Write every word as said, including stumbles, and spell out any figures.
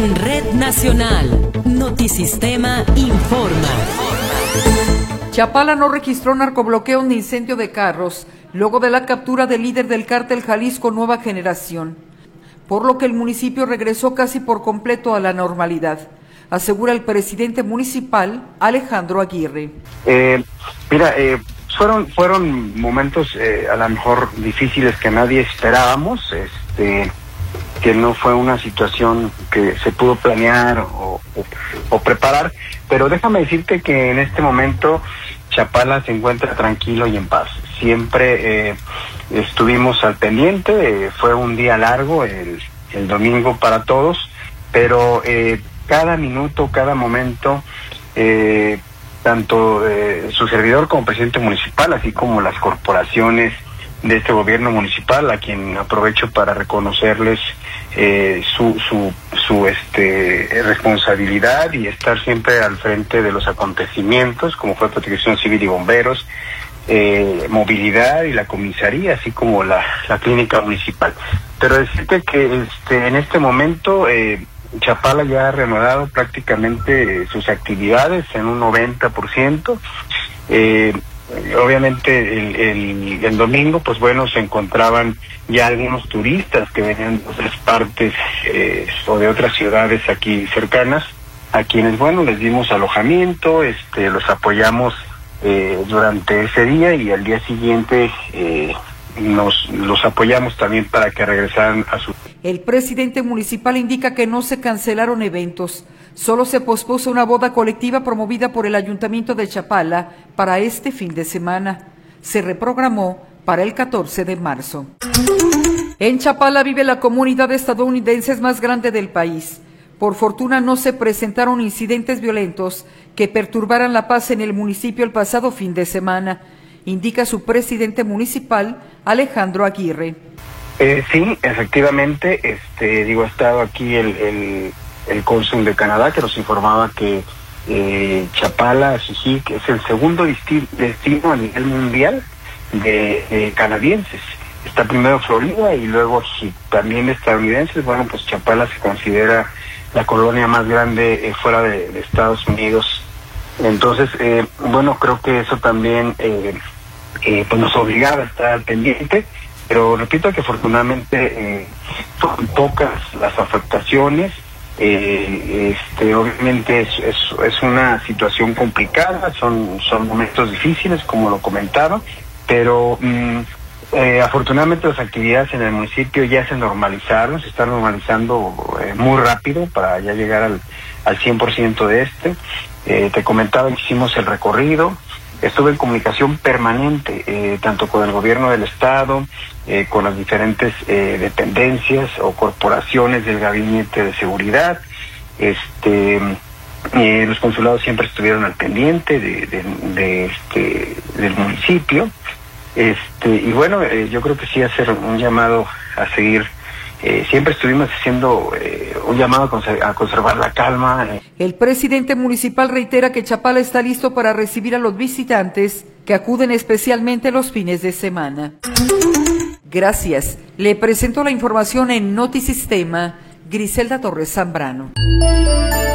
En Red Nacional, Notisistema informa. Chapala no registró narcobloqueos ni incendio de carros, luego de la captura del líder del cártel Jalisco Nueva Generación, por lo que el municipio regresó casi por completo a la normalidad, asegura el presidente municipal, Alejandro Aguirre. Eh, mira, eh, fueron fueron momentos eh, a lo mejor difíciles que nadie esperábamos, este que no fue una situación que se pudo planear o, o, o preparar, pero déjame decirte que en este momento Chapala se encuentra tranquilo y en paz. Siempre eh, estuvimos al pendiente, eh, fue un día largo el, el domingo para todos, pero eh, cada minuto, cada momento, eh, tanto eh, su servidor como presidente municipal, así como las corporaciones de este gobierno municipal, a quien aprovecho para reconocerles eh, su su su este responsabilidad y estar siempre al frente de los acontecimientos, como fue Protección Civil y Bomberos, eh, Movilidad y la comisaría, así como la, la clínica municipal. Pero decirte que este en este momento eh, Chapala ya ha reanudado prácticamente eh, sus actividades en un noventa por ciento. Eh, Obviamente el, el, el domingo, pues bueno, se encontraban ya algunos turistas que venían de otras partes eh, o de otras ciudades aquí cercanas, a quienes, bueno, les dimos alojamiento, este, los apoyamos eh, durante ese día y al día siguiente eh, nos los apoyamos también para que regresaran a su... El presidente municipal indica que no se cancelaron eventos, solo se pospuso una boda colectiva promovida por el Ayuntamiento de Chapala para este fin de semana. Se reprogramó para el catorce de marzo. En Chapala vive la comunidad de estadounidenses más grande del país. Por fortuna no se presentaron incidentes violentos que perturbaran la paz en el municipio el pasado fin de semana, indica su presidente municipal, Alejandro Aguirre. Eh, sí, efectivamente, este, digo, ha estado aquí el, el, el cónsul de Canadá que nos informaba que eh, Chapala, Jijic, es el segundo disti- destino a nivel mundial de, de canadienses. Está primero Florida y luego Jijic, también estadounidenses. Bueno, pues Chapala se considera la colonia más grande eh, fuera de, de Estados Unidos. Entonces, eh, bueno, creo que eso también eh, eh, pues nos obligaba a estar al pendiente. Pero repito que afortunadamente eh, son pocas las afectaciones, eh, este, obviamente es, es, es una situación complicada, son, son momentos difíciles, como lo comentaba, pero mm, eh, afortunadamente las actividades en el municipio ya se normalizaron, se están normalizando eh, muy rápido para ya llegar al, al cien por ciento de este. Eh, te comentaba que hicimos el recorrido. Estuve en comunicación permanente, eh, tanto con el gobierno del estado, eh, con las diferentes eh, dependencias o corporaciones del gabinete de seguridad. Este, eh, los consulados siempre estuvieron al pendiente de, de, de este, del municipio. Este, y bueno, eh, yo creo que sí hacer un llamado a seguir. Eh, siempre estuvimos haciendo eh, un llamado a, conser- a conservar la calma. El presidente municipal reitera que Chapala está listo para recibir a los visitantes que acuden especialmente los fines de semana. Gracias. Le presento la información en Notisistema, Griselda Torres Zambrano.